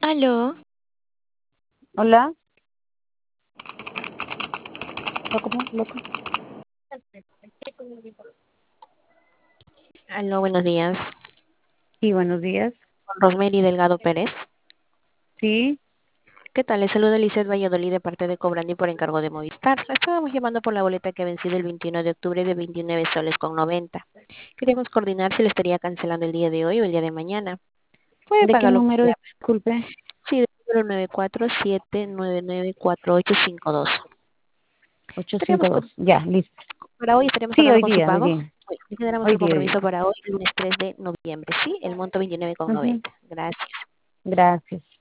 Aló, Hola, ¿cómo? ¿Loco? aló, buenos días. Sí, buenos días. Con Rosmery Delgado Pérez. Sí, ¿Qué tal? Les saluda Lizeth Valladolid de parte de Cobrandi por encargo de Movistar. La estábamos llamando por la boleta que ha vencido el 21 de octubre de 29 soles con 90. Queríamos coordinar si le estaría cancelando el día de hoy o el día de mañana. Puede ¿de qué pagarlo con número? llave. Disculpe. Sí, del número 947994852. Estaríamos 852. Ya, listo. para hoy estaríamos Sí, hablando hoy con su día, hoy pago. día. Hoy generamos Hoy el día, hoy compromiso día. para hoy, lunes 3 de noviembre. Sí, el monto 29 con Ujú. 90. Gracias. Gracias.